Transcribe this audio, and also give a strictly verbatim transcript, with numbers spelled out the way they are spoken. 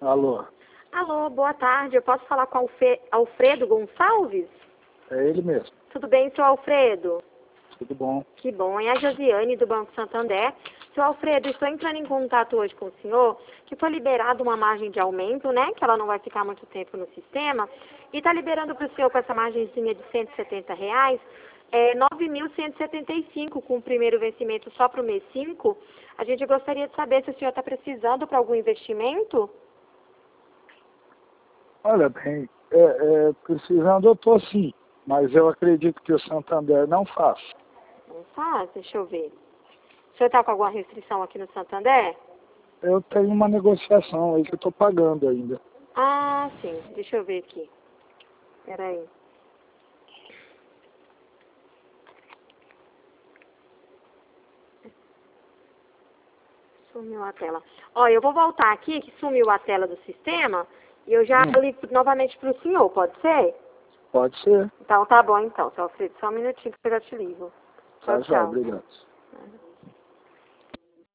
Alô, Alô, boa tarde. Eu posso falar com Alfe- Alfredo Gonçalves? é ele mesmo. Tudo bem, seu Alfredo? Tudo bom? Que bom. É a Josiane, do Banco Santander. Seu Alfredo, estou entrando em contato hoje com o senhor, que foi liberado uma margem de aumento, né? Que ela não vai ficar muito tempo no sistema. E está liberando para o senhor com essa margenzinha de cento e setenta reais, é, nove mil cento e setenta e cinco com o primeiro vencimento só para o mês cinco. A gente gostaria de saber se o senhor está precisando para algum investimento? Olha bem, é, é, precisando eu estou sim, mas eu acredito que o Santander não faz. Não faz? Deixa eu ver. O senhor está com alguma restrição aqui no Santander? Eu tenho uma negociação aí que eu estou pagando ainda. Ah, sim. Deixa eu ver aqui. Peraí. Sumiu a tela. Ó, eu vou voltar aqui, que sumiu a tela do sistema, e eu já Hum, ligo novamente para o senhor, pode ser? pode ser. Então tá bom então, seu Alfredo. Só um minutinho que eu já te ligo. Tá Tchau, já, tchau. obrigado.